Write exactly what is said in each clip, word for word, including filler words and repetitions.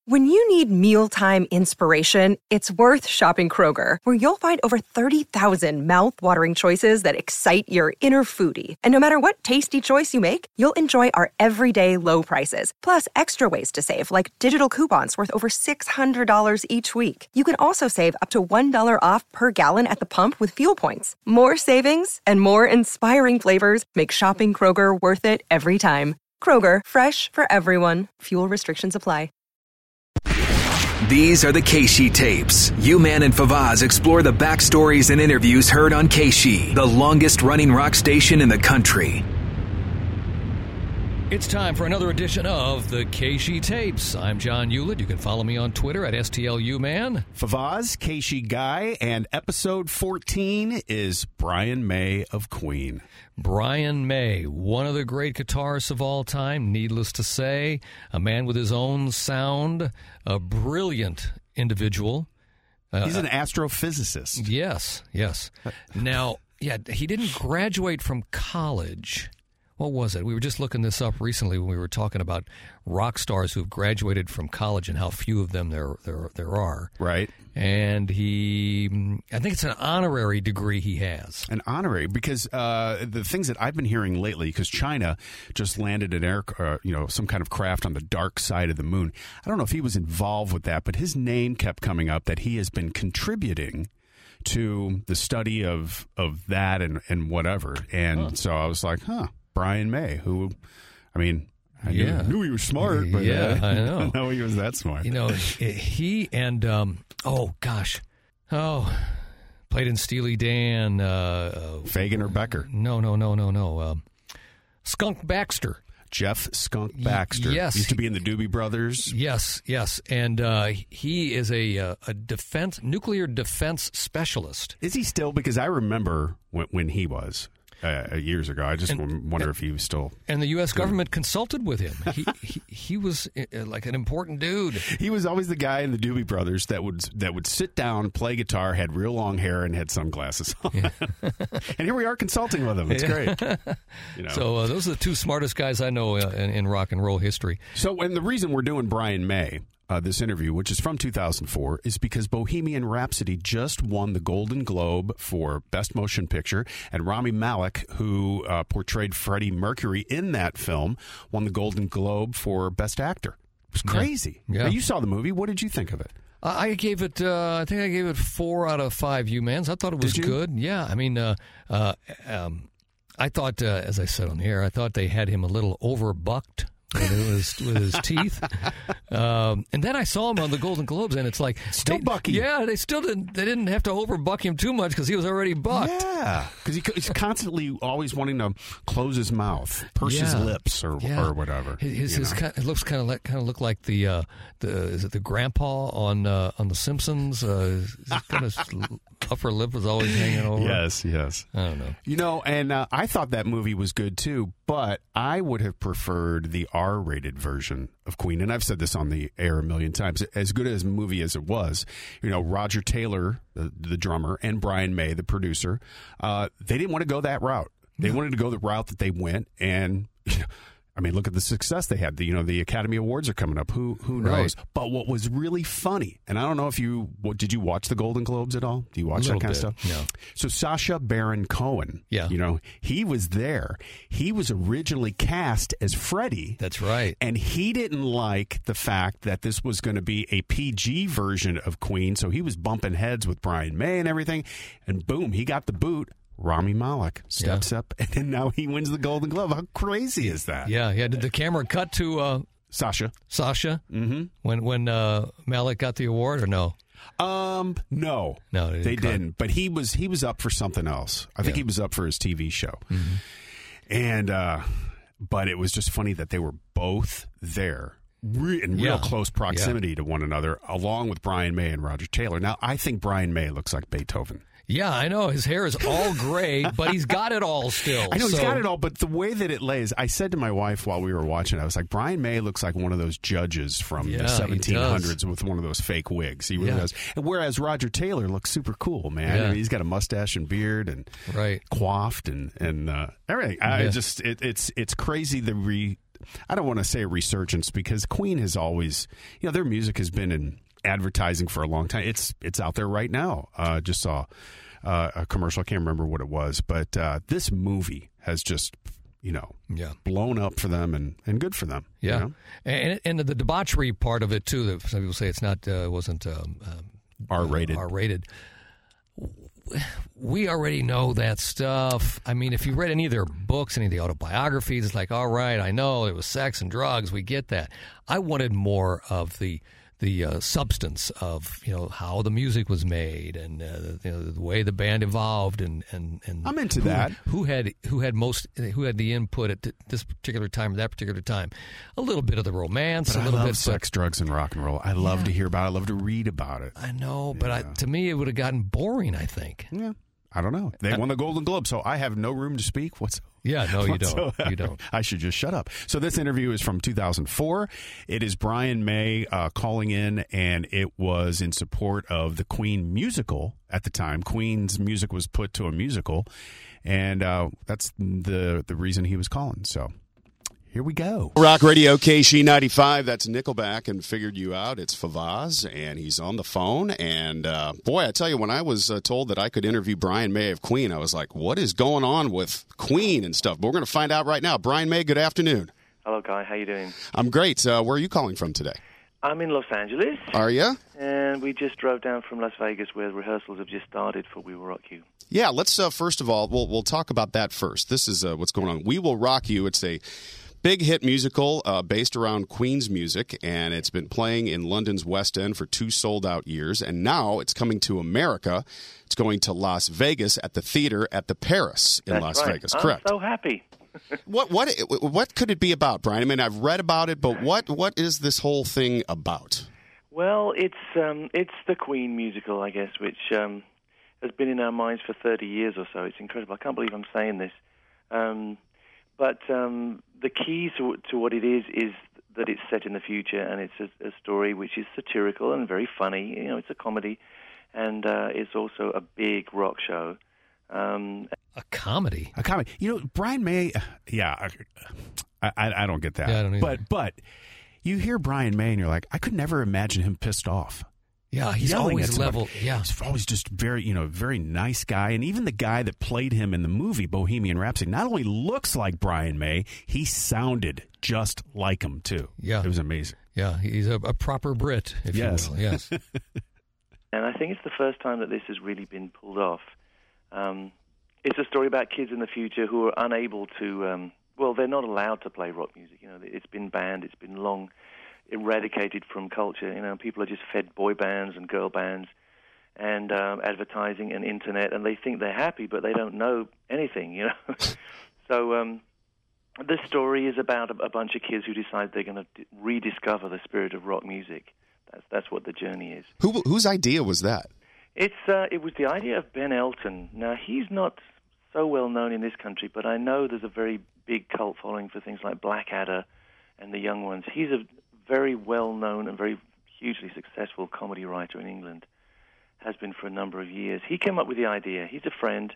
When you need mealtime inspiration, it's worth shopping Kroger, where you'll find over thirty thousand mouth-watering choices that excite your inner foodie. And no matter what tasty choice you make, you'll enjoy our everyday low prices, plus extra ways to save, like digital coupons worth over six hundred dollars each week. You can also save up to one dollar off per gallon at the pump with fuel points. More savings and more inspiring flavors make shopping Kroger worth it every time. Kroger, fresh for everyone. Fuel restrictions apply. These are the Keishi tapes. U-Man and Fawaz explore the backstories and interviews heard on Keishi, the longest-running rock station in the country. It's time for another edition of the Keishi Tapes. I'm John Hewlett. You can follow me on Twitter at S T L U Man. Fawaz, Keishi Guy, and episode fourteen is Brian May of Queen. Brian May, one of the great guitarists of all time, needless to say, a man with his own sound, a brilliant individual. He's uh, an astrophysicist. Yes, yes. Now, yeah, he didn't graduate from college. What was it? We were just looking this up recently when we were talking about rock stars who have graduated from college and how few of them there there there are. Right. And he, I think it's an honorary degree he has. An honorary, because uh, the things that I've been hearing lately, because China just landed an air, uh, you know, some kind of craft on the dark side of the moon. I don't know if he was involved with that, but his name kept coming up that he has been contributing to the study of of that and, and whatever. And huh. so I was like, huh. Brian May, who, I mean, I yeah. knew, knew he was smart, but yeah, uh, I know. I didn't know he was that smart. You know, he and, um, oh, gosh, oh, played in Steely Dan. Uh, Fagan or Becker? No, no, no, no, no. Uh, Skunk Baxter. Jeff Skunk Baxter. Y- yes. Used to be in the Doobie Brothers. Yes, yes. And uh, he is a, uh, a defense, nuclear defense specialist. Is he still? Because I remember when, when he was. Uh, years ago. I just and, wonder if he was still... And the U S government consulted with him. He, he he was uh, like an important dude. He was always the guy in the Doobie Brothers that would that would sit down, play guitar, had real long hair, and had sunglasses on. Yeah. And here we are consulting with him. It's yeah. great. You know. So uh, those are the two smartest guys I know uh, in, in rock and roll history. So, and the reason we're doing Brian May... Uh, this interview, which is from two thousand four, is because Bohemian Rhapsody just won the Golden Globe for Best Motion Picture, and Rami Malek, who uh, portrayed Freddie Mercury in that film, won the Golden Globe for Best Actor. It was crazy. Yeah. Yeah. Now, you saw the movie. What did you think of it? I gave it, uh, I think I gave it four out of five U-Mans. I thought it was good. Yeah, I mean, uh, uh, um, I thought, uh, as I said on the air, I thought they had him a little overbucked. With his, with his teeth, um, and then I saw him on the Golden Globes, and it's like still they, bucky. Yeah, they still didn't. They didn't have to overbuck him too much because he was already bucked. Yeah, because he, he's constantly always wanting to close his mouth, purse yeah. his lips, or yeah. or whatever. His, his kind, it looks kind of like kind of look like the uh, the is it the grandpa on uh, on The Simpsons? Uh, his kind of upper lip was always hanging over. Yes, yes. I don't know. You know, and uh, I thought that movie was good too, but I would have preferred the R-rated version of Queen. And I've said this on the air a million times. As good as a movie as it was, you know, Roger Taylor, the, the drummer, and Brian May, the producer, uh, they didn't want to go that route. They no. wanted to go the route that they went, and you know, I mean, look at the success they had. The, you know, the Academy Awards are coming up. Who who knows? Right. But what was really funny, and I don't know if you what, did you watch the Golden Globes at all? Do you watch that kind bit, of stuff? No. So Sacha Baron Cohen, yeah, you know, he was there. He was originally cast as Freddie. That's right. And he didn't like the fact that this was going to be a P G version of Queen, so he was bumping heads with Brian May and everything. And boom, he got the boot. Rami Malek steps yeah. up, and now he wins the Golden Glove. How crazy is that? Yeah, yeah. Did the camera cut to uh, Sacha? Sacha? Mm-hmm. When when uh, Malek got the award, or no? Um, no, no, they, didn't, they didn't. But he was he was up for something else. I think yeah. he was up for his T V show, mm-hmm. and uh, but it was just funny that they were both there. Re- in real yeah. close proximity yeah. to one another, along with Brian May and Roger Taylor. Now, I think Brian May looks like Beethoven. Yeah, I know. His hair is all gray, but he's got it all still. I know, so. he's got it all, but the way that it lays, I said to my wife while we were watching, I was like, Brian May looks like one of those judges from yeah, the seventeen hundreds with one of those fake wigs. He really yeah. does. And whereas Roger Taylor looks super cool, man. Yeah. I mean, he's got a mustache and beard and right. coiffed and, and uh, everything. I yeah. just it, It's it's crazy the re, I don't want to say a resurgence because Queen has always, you know, their music has been in advertising for a long time. It's it's out there right now. Uh, just saw uh, a commercial. I can't remember what it was, but uh, this movie has just, you know, yeah. blown up for them and, and good for them. Yeah, you know? and and the debauchery part of it too. Some people say it's not uh, wasn't um, um, R-rated. Uh, R-rated. We already know that stuff. I mean, if you read any of their books, any of the autobiographies, it's like, all right, I know it was sex and drugs. We get that. I wanted more of the the uh, substance of, you know, how the music was made and uh, you know, the way the band evolved and, and, and I'm into who, that. Who had who had most who had the input at this particular time or that particular time. A little bit of the romance, but a little I love bit sex, but, drugs, and rock and roll. I love yeah. to hear about it. I love to read about it. I know, but yeah. I, to me it would have gotten boring, I think. Yeah. I don't know. They won the Golden Globe, so I have no room to speak. What's Yeah, no, you whatsoever. don't. You don't. I should just shut up. So this interview is from two thousand four. It is Brian May uh, calling in, and it was in support of the Queen musical at the time. Queen's music was put to a musical, and uh, that's the the reason he was calling. So here we go. Rock Radio K S H E ninety-five. That's Nickelback and Figured You Out. It's Favaz, and he's on the phone. And, uh, boy, I tell you, when I was uh, told that I could interview Brian May of Queen, I was like, what is going on with Queen and stuff? But we're going to find out right now. Brian May, good afternoon. Hello, Guy. How you doing? I'm great. Uh, where are you calling from today? I'm in Los Angeles. Are you? And we just drove down from Las Vegas where rehearsals have just started for We Will Rock You. Yeah, let's, uh, first of all, we'll, we'll talk about that first. This is uh, what's going on. We Will Rock You. It's a big hit musical uh, based around Queen's music, and it's been playing in London's West End for two sold-out years, and now it's coming to America. It's going to Las Vegas at the theater at the Paris in That's Las right. Vegas. I'm Correct. so happy. what what what could it be about, Brian? I mean, I've read about it, but what what is this whole thing about? Well, it's um, it's the Queen musical, I guess, which um, has been in our minds for thirty years or so. It's incredible. I can't believe I'm saying this. Um, but um, the key to, to what it is is that it's set in the future, and it's a, a story which is satirical and very funny. You know, it's a comedy, and uh, it's also a big rock show. Um, a comedy? A comedy. You know, Brian May, yeah, I, I, I don't get that. Yeah, I don't either. But, but you hear Brian May, and you're like, I could never imagine him pissed off. Yeah, he's Yelling always at somebody. level. Yeah, he's always just very, you know, very nice guy. And even the guy that played him in the movie Bohemian Rhapsody not only looks like Brian May, he sounded just like him too. Yeah, it was amazing. Yeah, he's a, a proper Brit, if yes. you will. Yes. And I think it's the first time that this has really been pulled off. Um, it's a story about kids in the future who are unable to. Um, well, they're not allowed to play rock music. You know, it's been banned. It's been long eradicated from culture. You know, people are just fed boy bands and girl bands and um, advertising and internet, and they think they're happy, but they don't know anything, you know. so um, this story is about a, a bunch of kids who decide they're going to d- rediscover the spirit of rock music. That's that's what the journey is. Who whose idea was that? It's uh, it was the idea of Ben Elton. Now, he's not so well known in this country, but I know there's a very big cult following for things like Blackadder and the Young Ones. He's a very well-known and very hugely successful comedy writer in England, has been for a number of years. He came up with the idea. He's a friend,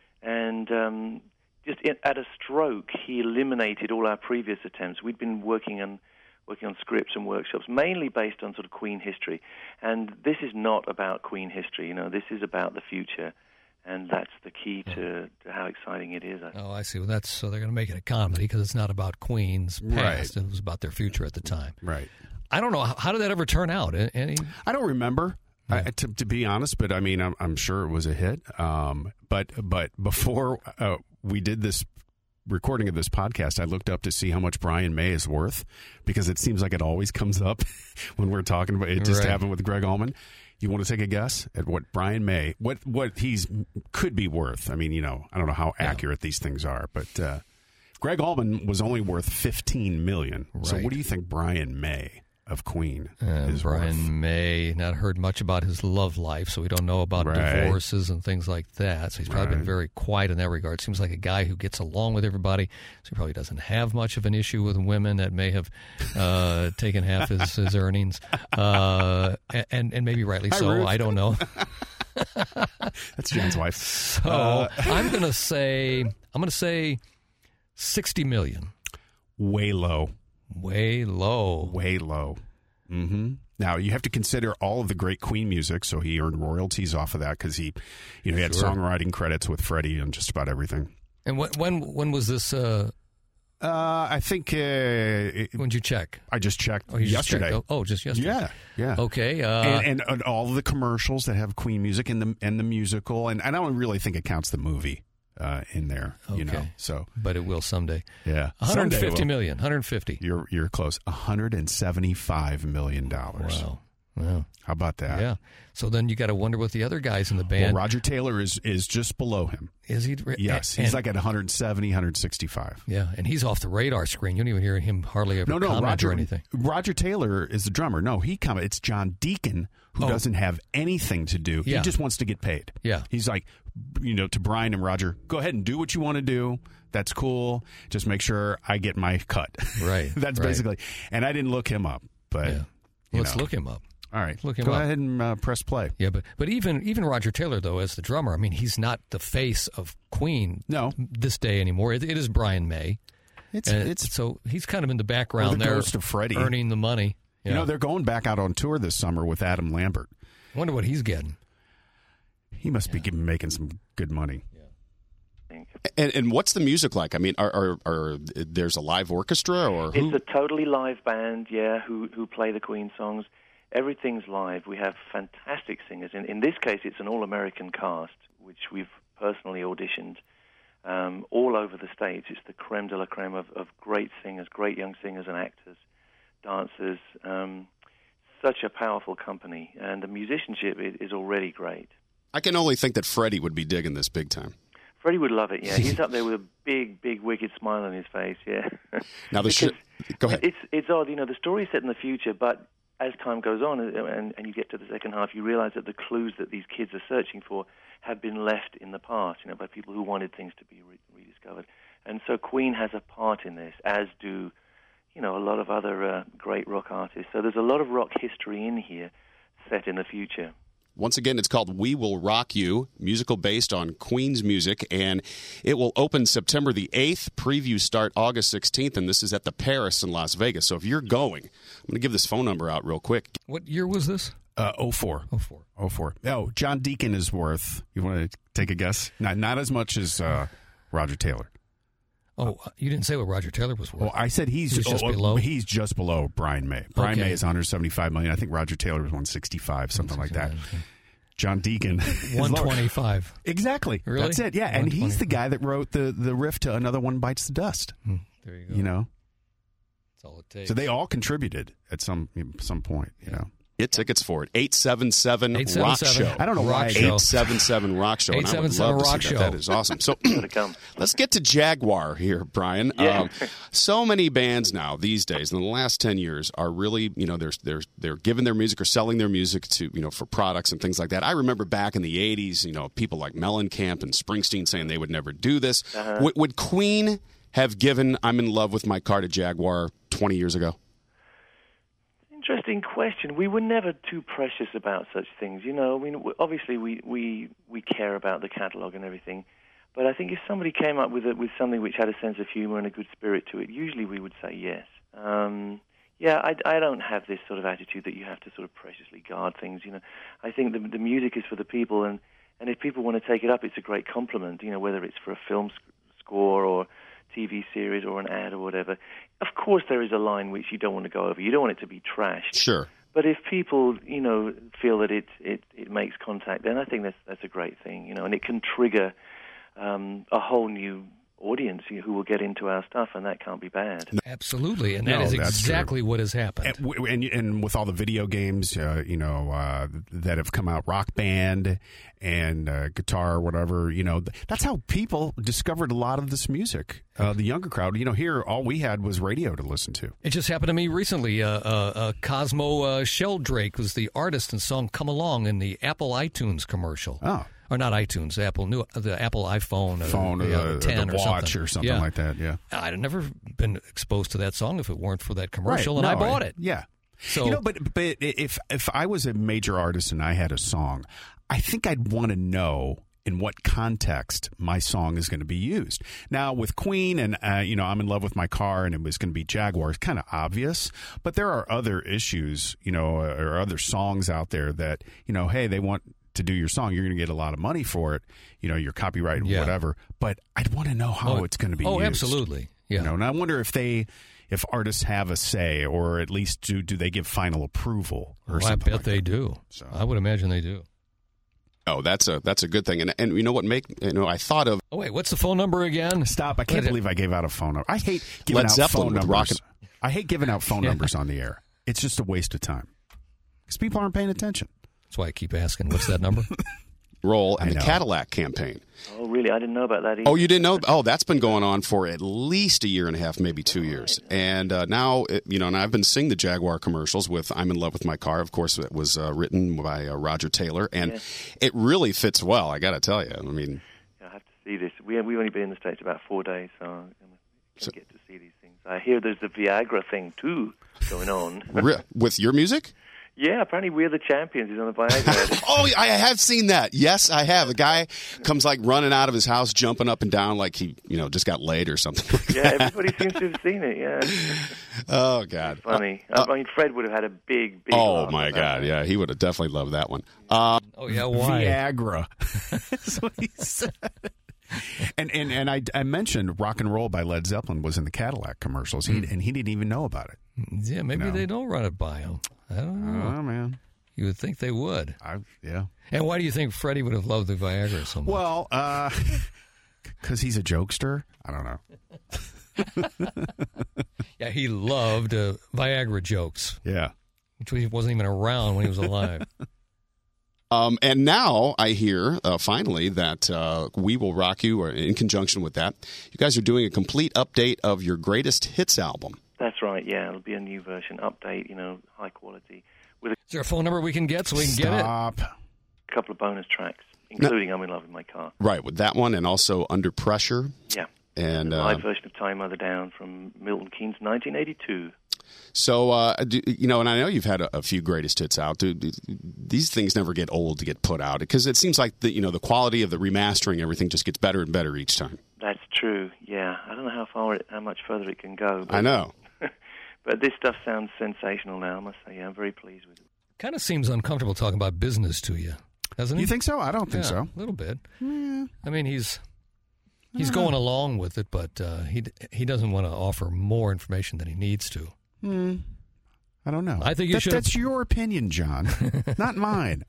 and um, just in, at a stroke, he eliminated all our previous attempts. We'd been working on working on scripts and workshops, mainly based on sort of Queen history, and this is not about Queen history. You know, this is about the future. And that's the key to, to how exciting it is. I oh, I see. Well, that's so they're going to make it a comedy because it's not about Queen's past. Right. It was about their future at the time. Right. I don't know. How, how did that ever turn out? Any? I don't remember, Yeah. I, to, to be honest, but I mean, I'm, I'm sure it was a hit. Um, but but before uh, we did this recording of this podcast, I looked up to see how much Brian May is worth because it seems like it always comes up when we're talking about it. It just Right. happened with Greg Allman. You want to take a guess at what Brian May, what what he's could be worth? I mean, you know, I don't know how Yeah. accurate these things are, but uh, Greg Allman was only worth fifteen million dollars. So Right. what do you think Brian May of Queen Uh, is Brian worth? May, not heard much about his love life, so we don't know about Right. divorces and things like that. So he's probably been Right. very quiet in that regard. Seems like a guy who gets along with everybody, so he probably doesn't have much of an issue with women that may have uh, taken half his, his earnings, uh, and and maybe rightly Hi, so. Ruth. I don't know. That's Jen's wife. So Uh, I'm going to say I'm going to say sixty million. Way low. Way low. Way low. Mm-hmm. Now, you have to consider all of the great Queen music, so he earned royalties off of that because he, you know, he had Sure. songwriting credits with Freddie and just about everything. And when when, when was this? Uh, Uh, I think uh, it, when did you check? I just checked Oh, you just yesterday. checked. Oh, oh, just yesterday. Yeah, yeah. Okay. Uh, and, and, and all of the commercials that have Queen music and the and the musical, and I don't really think it counts the movie uh, in there. You know, Okay. so but it will someday. yeah, one hundred fifty Someday million. one hundred fifty. we'll- You're you're close. one hundred seventy-five million dollars. Wow. Wow. How about that? Yeah. So then you got to wonder what the other guys in the Well, band Roger Taylor is is just below him. is. He Yes, and, he's like at one hundred seventy, one hundred sixty-five. yeah, and he's off the radar screen. You don't even hear him hardly ever No, no, comment Roger. or anything. Roger Taylor is the drummer. No, he come. It's John Deacon who Oh. doesn't have anything to do. Yeah. He just wants to get paid. Yeah. He's like, you know, to Brian and Roger, go ahead and do what you want to do. That's cool. Just make sure I get my cut. Right, That's right. basically. And I didn't look him up, but Yeah. you Let's know. look him up. All right, look him go up. ahead and uh, press play. Yeah, but but even even Roger Taylor though, as the drummer, I mean, he's not the face of Queen. No. this day anymore. It, it is Brian May. It's And it's so he's kind of in the background Or the there, ghost of Freddie. earning the money. Yeah. you know they're going back out on tour this summer with Adam Lambert. Wonder what he's getting. He must be giving, making some good money. And, and what's the music like? I mean, are, are, are there's a live orchestra or who? It's a totally live band, yeah, who who play the Queen songs. Everything's live. We have fantastic singers. In in this case, it's an all-American cast, which we've personally auditioned um, all over the States. It's the creme de la creme of, of great singers, great young singers and actors, dancers. Um, such a powerful company, and the musicianship is, is already great. I can only think that Freddie would be digging this big time. Freddie would love it, yeah. He's up there with a big, big, wicked smile on his face, yeah. Now the Because sh- go ahead. It's it's odd, you know. The story's set in the future, but as time goes on and, and you get to the second half, you realize that the clues that these kids are searching for have been left in the past, you know, by people who wanted things to be re- rediscovered. And so Queen has a part in this, as do, you know, a lot of other uh, great rock artists. So there's a lot of rock history in here set in the future. Once again, it's called We Will Rock You, musical based on Queen's music, and it will open September the eighth. Previews start August sixteenth, and this is at the Paris in Las Vegas. So if you're going, I'm going to give this phone number out real quick. What year was this? Uh, oh four. Oh four. Oh four. Oh, John Deacon is worth. You want to take a guess? Not not as much as uh, Roger Taylor. Oh, you didn't say what Roger Taylor was worth. Well, I said he's He's just oh, below? He's just below Brian May. Brian Okay. May is one hundred seventy-five million. I think Roger Taylor was one sixty-five, something like that. John Deacon, is One lower. twenty-five. Exactly. Really? That's it. Yeah, and he's the guy that wrote the the riff to "Another One Bites the Dust." Hmm, there you go. You know, That's all it takes. so they all contributed at some some point. You know, Get tickets for it. eight seven seven Rock Show. I don't know why. Rock Show. eight seven seven Rock Show. and I would eight seven seven love to see Rock that. Show. That is awesome. So To come. let's get to Jaguar here, Brian. Yeah. Um, so many bands now these days in the last ten years are really, you know, they're they're they're giving their music or selling their music to, you know, for products and things like that. I remember back in the eighties, you know, people like Mellencamp and Springsteen saying they would never do this. Uh-huh. Would, would Queen have given "I'm in Love with My Car" to Jaguar twenty years ago? Interesting question. We were never too precious about such things. You know, I mean, w- obviously we, we, we care about the catalog and everything, but I think if somebody came up with a, with something which had a sense of humor and a good spirit to it, usually we would say yes. Um, yeah, I, I don't have this sort of attitude that you have to sort of preciously guard things. You know, I think the, the music is for the people, and, and if people want to take it up, it's a great compliment. You know, whether it's for a film sc- score or T V series or an ad or whatever. Of course, there is a line which you don't want to go over. You don't want it to be trashed. Sure. But if people, you know, feel that it, it, it makes contact, then I think that's that's a great thing, you know, and it can trigger um, a whole new audience who will get into our stuff, and that can't be bad. Absolutely, and that No, is that's exactly what has happened. And, w- and and with all the video games, uh, you know, uh, that have come out, Rock Band and uh, Guitar, whatever, you know, th- that's how people discovered a lot of this music. Uh, the younger crowd, you know, here all we had was radio to listen to. It just happened to me recently. Uh, uh, uh, Cosmo uh, Sheldrake was the artist and song "Come Along" in the Apple iTunes commercial. Oh. Or not iTunes, Apple new the Apple iPhone, or, Phone or yeah, the, ten the or watch something. or something Yeah. like that. Yeah, I'd have never been exposed to that song if it weren't for that commercial, Right. and No, I bought it. Yeah. So you know, but but if if I was a major artist and I had a song, I think I'd want to know in what context my song is going to be used. Now, with Queen and, uh, you know, I'm in love with my car and it was going to be Jaguar, it's kind of obvious. But there are other issues, you know, or other songs out there that, you know, hey, they want to do your song. You're going to get a lot of money for it, you know, your copyright and yeah. whatever. But I'd want to know how oh, it's going to be oh, used. Oh, absolutely. Yeah. You know, and I wonder if they... if artists have a say, or at least do do they give final approval or well, something I bet like they that. do. So. I would imagine they do. Oh, that's a that's a good thing. And and you know what make you know I thought of Oh wait, what's the phone number again? Stop. I can't Wait, believe I gave out a phone number. I hate giving Led out Zeppelin phone with numbers. Rocket- I hate giving out phone Yeah. numbers on the air. It's just a waste of time. Because people aren't paying attention. That's why I keep asking, what's that number? role I in the know. Cadillac campaign. Oh, really? I didn't know about that either. Oh, you didn't know? Oh, that's been going on for at least a year and a half, maybe two years. And uh, now, it, you know, and I've been seeing the Jaguar commercials with "I'm in Love with My Car." Of course, it was uh, written by uh, Roger Taylor, and Yeah. it really fits well. I got to tell you. I mean, I have to see this. We we've only been in the States about four days, so I'm going to So- get to see these things. I hear there's the Viagra thing too going on. re- with your music. Yeah, apparently We're the Champions is on the Viagra. Oh, I have seen that. Yes, I have. A guy comes like running out of his house, jumping up and down like he, you know, just got laid or something. Like Yeah, that. everybody seems to have seen it. Yeah, Oh God. funny. Uh, I mean, Fred would have had a big, big. oh laugh my at that. God. Yeah, he would have definitely loved that one. Uh, Oh, yeah, why? Viagra. That's what he said. And and and I, I mentioned "Rock and Roll" by Led Zeppelin was in the Cadillac commercials, he, and he didn't even know about it. Yeah, maybe No. they don't run it by him. I don't know. Oh man, You would think they would. I yeah. And why do you think Freddie would have loved the Viagra so much? Well, uh, because he's a jokester. I don't know. yeah, he loved uh, Viagra jokes, Yeah. which he wasn't even around when he was alive. Um, and now I hear, uh, finally, that uh, We Will Rock You, or in conjunction with that, you guys are doing a complete update of your greatest hits album. That's right. Yeah, it'll be a new version, update. You know, high quality with Is there a phone number we can get so we can Stop. get it? a couple of bonus tracks, including "I'm in Love with My Car." Right, with that one, and also Under Pressure. Yeah, And a uh, live version of "Tie Mother Down" from Milton Keynes, nineteen eighty-two. so, uh, do, you know, and I know you've had a, a few greatest hits out. Do, do, these things never get old to get put out because it seems like the you know the quality of the remastering, everything just gets better and better each time. That's true. Yeah, I don't know how far, it, how much further it can go. But, I know. but this stuff sounds sensational now. I must say, yeah, I'm very pleased with it. Kind of seems uncomfortable talking about business to you, doesn't he? You think so? I don't think yeah, so. A little bit. I mean, he's he's going along with it, but uh, he he doesn't want to offer more information than he needs to. Hmm. I don't know. I think you That- should- That's your opinion, John, not mine.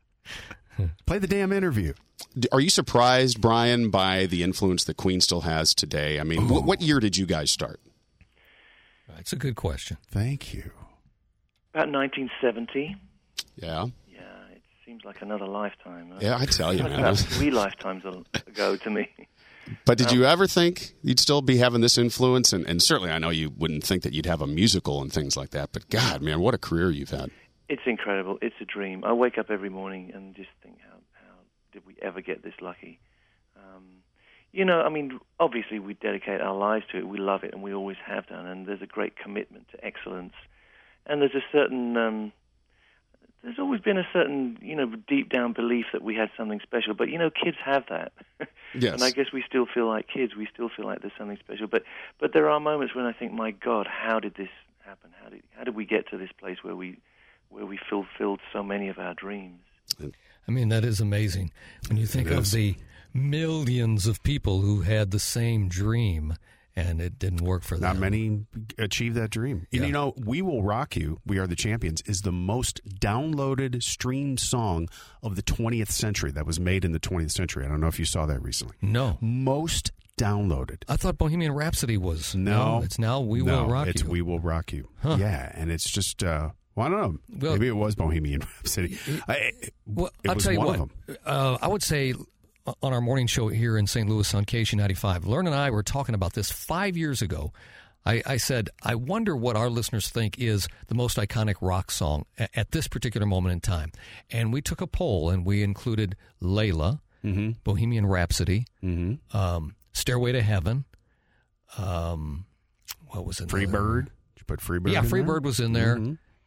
Play the damn interview. D- Are you surprised, Brian, by the influence that Queen still has today? I mean, what, what year did you guys start? That's a good question. Thank you. About nineteen seventy. Yeah. Yeah, it seems like another lifetime. Huh? Yeah, I tell you, man. About three lifetimes ago to me. But did you ever think you'd still be having this influence? And, and certainly I know you wouldn't think that you'd have a musical and things like that. But God, man, what a career you've had. It's incredible. It's a dream. I wake up every morning and just think, how, how did we ever get this lucky? Um, you know, I mean, obviously we dedicate our lives to it. We love it, and we always have done. And there's a great commitment to excellence. And there's a certain... Um, There's always been a certain, you know, deep down belief that we had something special. But, you know, kids have that. Yes. And I guess we still feel like kids. We still feel like there's something special. But but there are moments when I think, my God, how did this happen? How did how did we get to this place where we where we fulfilled so many of our dreams? I mean, that is amazing. When you think of the millions of people who had the same dream and it didn't work for them. Not many achieve that dream. Yeah. And you know, We Will Rock You, We Are the Champions, is the most downloaded, streamed song of the twentieth century that was made in the twentieth century. I don't know if you saw that recently. No. Most downloaded. I thought Bohemian Rhapsody was. No. It's now We no, Will Rock it's You. We Will Rock You. Huh. Yeah, and it's just, uh, well, I don't know. Well- Maybe it was Bohemian Rhapsody. I, it, Well, it I'll was tell you one what. of them. Uh, I would say on our morning show here in Saint Louis on K C ninety-five, Learn and I were talking about this five years ago. I, I said, I wonder what our listeners think is the most iconic rock song at, at this particular moment in time. And we took a poll, and we included Layla, Mm-hmm. Bohemian Rhapsody, Mm-hmm. um, Stairway to Heaven, um, what was it? Free Bird. Did you put Free Bird Yeah, in Free there? Bird was in there. Mhm.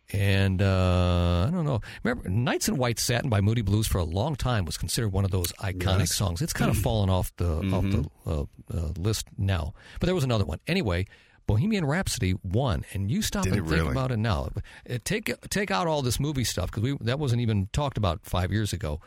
And uh, I don't know. Remember, Nights in White Satin by Moody Blues for a long time was considered one of those iconic yes. songs. It's kind of fallen off the mm-hmm. off the uh, uh, list now. But there was another one. Anyway, Bohemian Rhapsody won, and you stop Did and it think really? about it now. Uh, Take take out all this movie stuff because we that wasn't even talked about five years ago.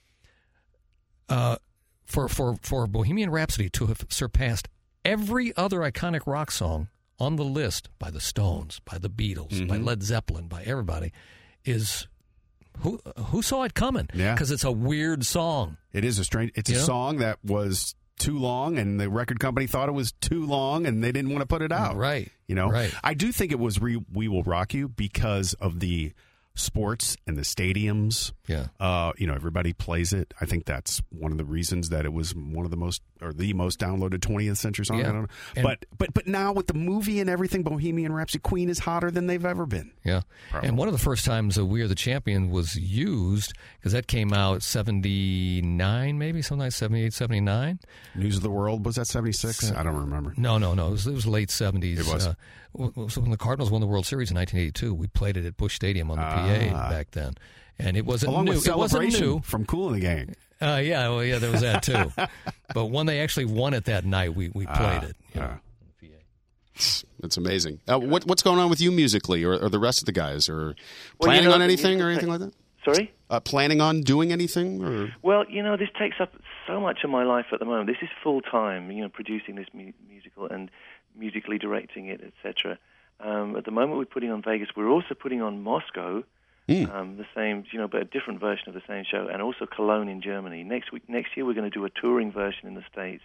Uh, for for for Bohemian Rhapsody to have surpassed every other iconic rock song on the list by the Stones, by the Beatles, mm-hmm. by Led Zeppelin, by everybody, is who who saw it coming? Yeah, because it's a weird song. It is a strange. It's you a know? song that was too long, and the record company thought it was too long, and they didn't want to put it out. Right. You know. Right. I do think it was re- "We Will Rock You" because of the sports and the stadiums. Yeah. Uh, you know, everybody plays it. I think that's one of the reasons that it was one of the most or the most downloaded twentieth century song. Yeah. I don't know. And but but but now with the movie and everything, Bohemian Rhapsody, Queen is hotter than they've ever been. Yeah. Probably. And one of the first times uh, We Are the Champion was used, because that came out seventy-nine, maybe, something like seventy-eight, seventy-nine. News of the World, was that seventy-six? Se- I don't remember. No, no, no. It was, it was late seventies. It was. Uh, so when the Cardinals won the World Series in nineteen eighty-two, we played it at Busch Stadium on the Ah. P A back then. And it wasn't Along new. with It wasn't Celebration new. from Kool and the Gang. Uh, yeah, well, yeah, there was that too. But when they actually won it that night, we, we played Ah, it. You know, ah. P A. That's amazing. Uh, what, what's going on with you musically, or, or the rest of the guys, or Well, planning you know, on anything, you- or anything like that? Sorry? Uh, planning on doing anything, or Well, you know, this takes up so much of my life at the moment. This is full time, you know, producing this mu- musical and musically directing it, et cetera. Um, at the moment, we're putting on Vegas. We're also putting on Moscow, Mm. um, the same, you know, but a different version of the same show, and also Cologne in Germany. Next week, next year, we're going to do a touring version in the States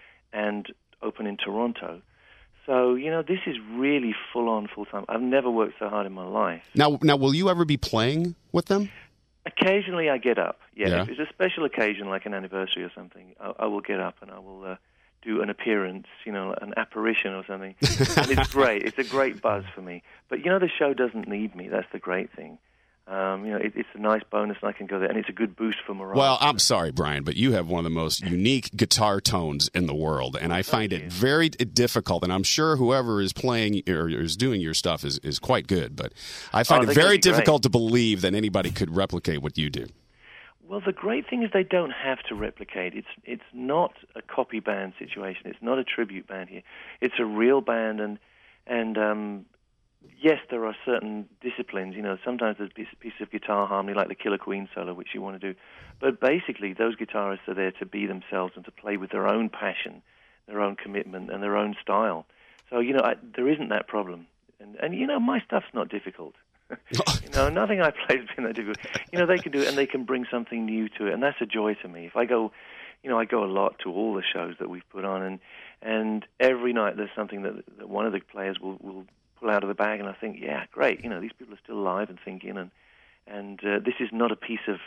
and open in Toronto. So, you know, this is really full on, full time. I've never worked so hard in my life. now, now, will you ever be playing with them? Occasionally, I get up. Yeah, Yeah. if it's a special occasion like an anniversary or something, I, I will get up and I will uh, do an appearance, you know, an apparition or something. And it's great. It's a great buzz for me. But you know, the show doesn't need me. That's the great thing. Um, you know, it, it's a nice bonus, and I can go there, and it's a good boost for morale. Well, I'm sorry, Brian, but you have one of the most unique guitar tones in the world, and I find it very difficult. And I'm sure whoever is playing or is doing your stuff is, is quite good, but I find Oh, it they're very gonna be great. difficult to believe that anybody could replicate what you do. Well, the great thing is they don't have to replicate. It's it's not a copy band situation. It's not a tribute band here. It's a real band, and and um, yes, there are certain disciplines. You know, sometimes there's a piece, piece of guitar harmony, like the Killer Queen solo, which you want to do. But basically, those guitarists are there to be themselves and to play with their own passion, their own commitment, and their own style. So, you know, I, there isn't that problem. And, and, you know, my stuff's not difficult. you know, nothing I play has been that difficult. You know, they can do it, and they can bring something new to it, and that's a joy to me. If I go, you know, I go a lot to all the shows that we've put on, and and every night there's something that, that one of the players will, will pull out of the bag, and I think, yeah, great. You know, these people are still alive and thinking, and and uh, this is not a piece of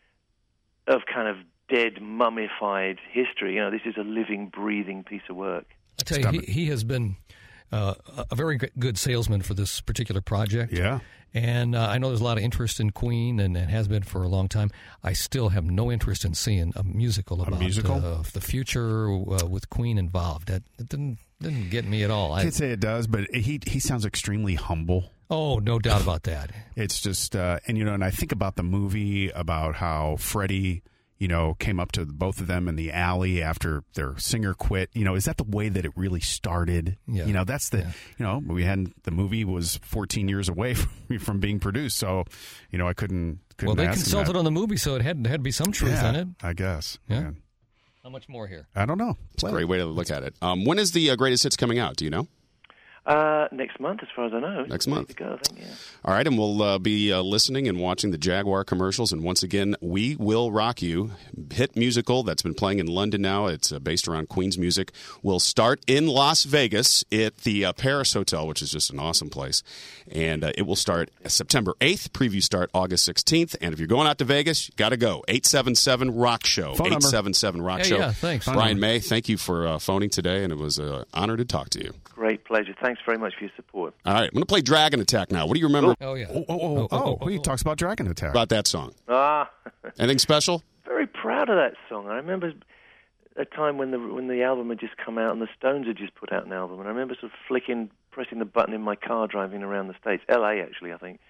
of kind of dead, mummified history. You know, this is a living, breathing piece of work. I tell you, he, he has been uh, a very good salesman for this particular project. Yeah. And uh, I know there's a lot of interest in Queen, and it has been for a long time. I still have no interest in seeing a musical about musical? Uh, the future uh, with Queen involved. That, that didn't didn't get me at all. I I, can't say it does, but he he sounds extremely humble. oh, no doubt about that. It's just, uh, and you know, and I think about the movie about how Freddie, you know, came up to both of them in the alley after their singer quit. You know, is that the way that it really started? Yeah. You know, that's the, Yeah. you know, we had the movie was fourteen years away from, from being produced, so you know, I couldn't. couldn't Well, they ask him consulted that. on the movie, so it had, had to be some truth yeah, in it. I guess. Yeah. Man. How much more here? I don't know. It's a Play great it. way to look at it. Um, when is the uh, greatest hits coming out? Do you know? Uh, next month, as far as I know. Next Ready month. to go, I think, yeah. All right, and we'll uh, be uh, listening and watching the Jaguar commercials. And once again, We Will Rock You, hit musical that's been playing in London now. It's uh, based around Queen's music. Will start in Las Vegas at the uh, Paris Hotel, which is just an awesome place. And uh, it will start September eighth. Previews start August sixteenth. And if you're going out to Vegas, you got to go. eight seven seven rock show. Phone number. eight seven seven rock Hey, show. yeah, thanks. Phone Brian number. May, thank you for uh, phoning today, and it was an honor to talk to you. Great pleasure. Thanks very much for your support. All right, I'm going to play Dragon Attack now. What do you remember Oh, yeah. Oh, oh, oh, oh, oh, he talks about Dragon Attack. about that song? Ah, Anything special? very proud of that song. I remember a time when the when the album had just come out and the Stones had just put out an album, and I remember sort of flicking, pressing the button in my car driving around the States, L A actually, I think,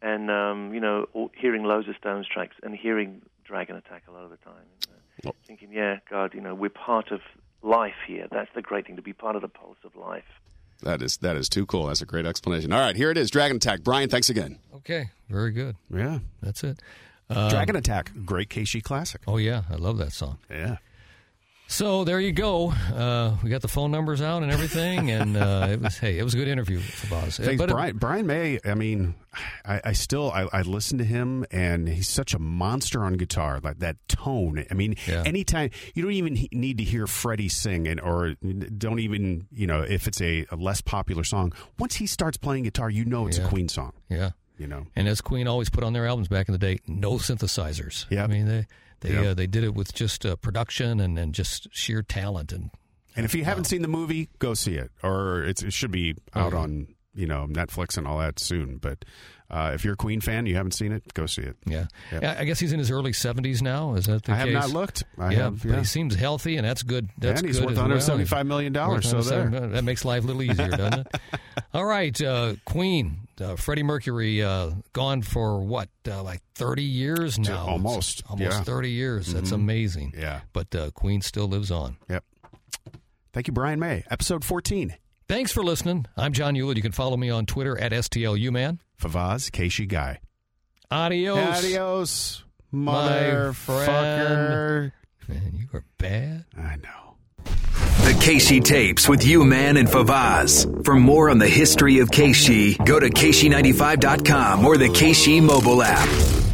and um, you know, all, hearing loads of Stones tracks and hearing Dragon Attack a lot of the time. And, uh, oh. Thinking, yeah, God, you know, we're part of life here. That's the great thing, to be part of the pulse of life. That is that is too cool. That's a great explanation. All right, here it is, Dragon Attack. Brian, thanks again. Okay, very good. Yeah. That's it. Um, Dragon Attack, great Keishi classic. Oh, yeah, I love that song. Yeah. So there you go. Uh, we got the phone numbers out and everything, and uh, it was hey, it was a good interview for Boz. Thanks, but Brian, it, Brian May. I mean, I, I still I, I listen to him, and he's such a monster on guitar. Like that tone. I mean, yeah. anytime you don't even need to hear Freddie sing, and or don't even you know if it's a, a less popular song. Once he starts playing guitar, you know it's yeah. a Queen song. Yeah, you know. And as Queen always put on their albums back in the day, no synthesizers. Yeah, I mean they. They yep. uh, they did it with just uh, production and, and just sheer talent. And and if you wow. haven't seen the movie, go see it. Or it's, it should be out okay. on you know Netflix and all that soon. But uh, if you're a Queen fan, you haven't seen it, go see it. Yeah. Yep. yeah I guess he's in his early seventies now. Is that the I case? have not looked. I yeah, have, yeah, but he seems healthy, and that's good. That's and he's good worth as one hundred well. seventy-five million dollars. So there. That makes life a little easier, doesn't it? All right, uh, Queen. Uh, Freddie Mercury uh, gone for what, uh, like thirty years now? Almost. It's almost yeah. thirty years. Mm-hmm. That's amazing. Yeah. But uh, Queen still lives on. Yep. Thank you, Brian May. Episode fourteen. Thanks for listening. I'm John Hewlett. You can follow me on Twitter at S T L U Man. Favaz Keishi Guy. Adios. Adios, motherfucker. Man, you are bad. I know. The Keishi Tapes with U-Man and Favaz. For more on the history of Keishi, go to Keishi ninety-five dot com or the Keishi mobile app.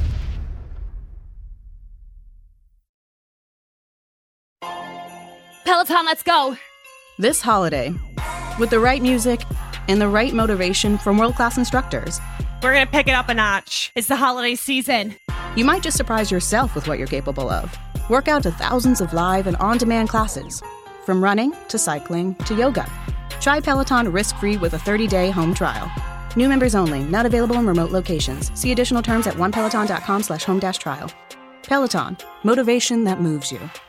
Peloton, let's go. This holiday, with the right music and the right motivation from world-class instructors, we're going to pick it up a notch. It's the holiday season. You might just surprise yourself with what you're capable of. Work out to thousands of live and on-demand classes, from running to cycling to yoga. Try Peloton risk-free with a thirty-day home trial. New members only, not available in remote locations. See additional terms at onepeloton dot com slash home dash trial. Peloton, motivation that moves you.